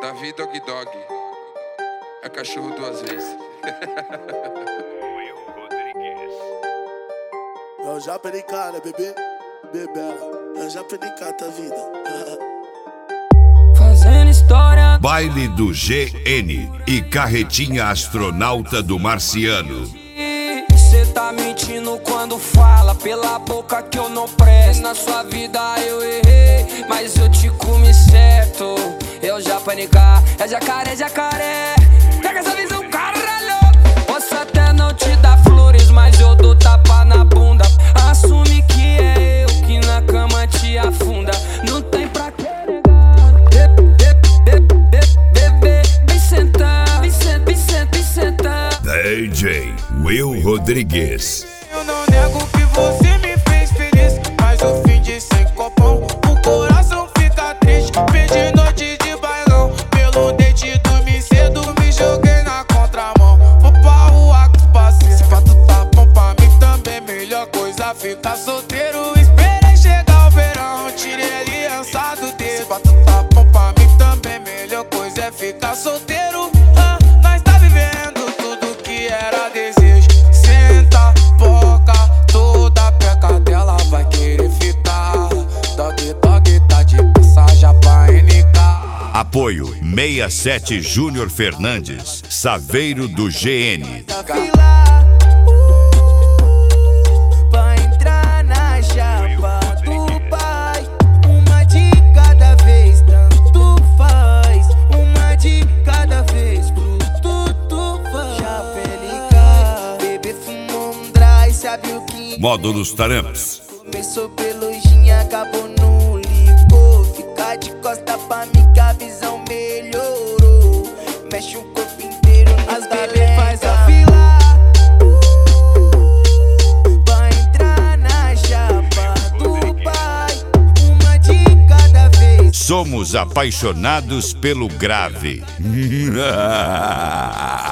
Davi Dog Dog. É cachorro duas vezes. Will Rodrigues. Eu já perdi cara, bebê, bebela. Eu já perdi cara, tá vida. Fazendo história. Baile do GN e carretinha astronauta do Marciano. Cê tá mentindo quando fala pela boca que eu não presto. Na sua vida eu errei, mas eu te comi certo. Eu já panicar, é jacaré, jacaré. Pega essa visão, caralho. Posso até não te dar flores, mas eu dou tapa na bunda. Assume que é eu que na cama te afunda. Não tem pra que negar. Bebê, vem sentar, vem sentar. DJ Will Rodrigues. Eu não nego que você me fez feliz, mas o fim de sem copão, o coração fica triste. Perdi noite de bailão, pelo dente dormi cedo, me joguei na contramão. Vou pra rua com os parceiros, se pra tu tá bom pra mim também, melhor coisa ficar solteiro. Esperei chegar o verão, tirei a aliança do dedo. Se pra tu tá bom pra mim também, melhor coisa é ficar solteiro. Nós tá vivendo tudo que era desejo. Senta, boca, toda peca dela vai querer ficar. Dog Dog tá de passagem pra NK. Apoio 67 Júnior Fernandes, Saveiro do GN. Pra entrar na chapa do pai, uma de cada vez, tanto faz. Uma de cada vez, pro tudo faz. Chapelica, bebê fumou um dry, sabe o que? Módulos Taramps. Começou pelo gin, acabou no licor. Fica de costa pra mim que a visão melhorou. Mexe o corpo inteiro, as bebê faz a fila. Pra entrar na chapa do pai, uma de cada vez. Somos apaixonados pelo grave.